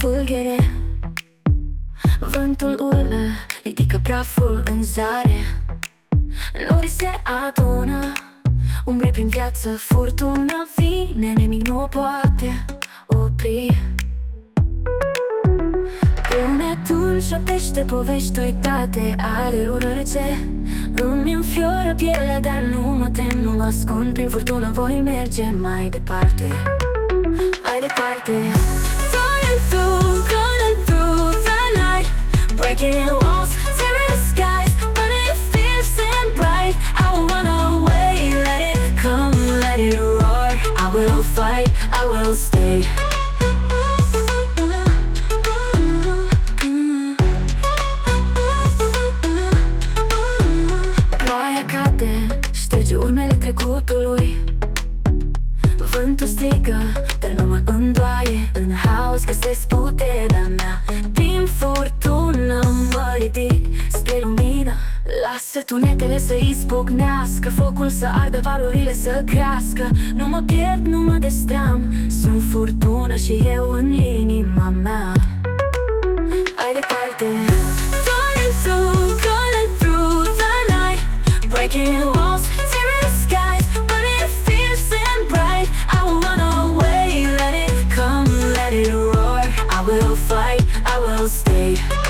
spulghere. Vântul urlă, ridică praful în zare. Norii se adună, umbre prin viață, furtună vine, nimic nu o poate opri. Punetul șoptește povești uitate ale urăce. Îmi înfioră pielea, dar nu mă tem, nu mă ascund. Prin furtună voi merge mai departe, mai departe. Running through the night, breaking walls, tearing the skies, burning fierce and bright. I won't run away, let it come, let it roar. I will fight, I will stay. Șterge urmele trecutului. Vântul strigă, dar nu mă îndoaie. În haos găsesc puterea mea. Din furtună mă ridic spre lumină. Lasă tunetele să izbucnească, focul să ardă, valorile să crească. Nu mă pierd, nu mă destram, sunt furtună și eu în inima mea. Hai departe. Running through the night, breaking walls, tearing the skies, burning fierce and bright. I won't run away, let it come, let it roar. I will fight, I will stay.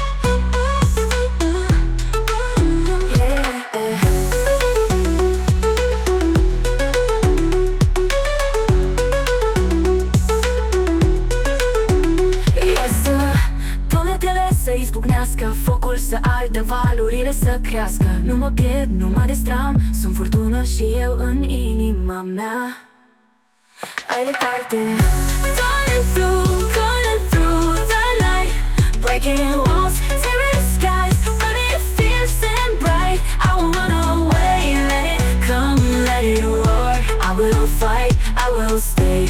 Să izbucnească, focul să ardă, valurile să crească. Nu mă pierd, nu mă destram, sunt furtună și eu în inima mea. Hai departe. Running through the night, breaking walls, tearing the skies, burning fierce and bright. I won't run away, let it come, let it roar. I will fight, I will stay.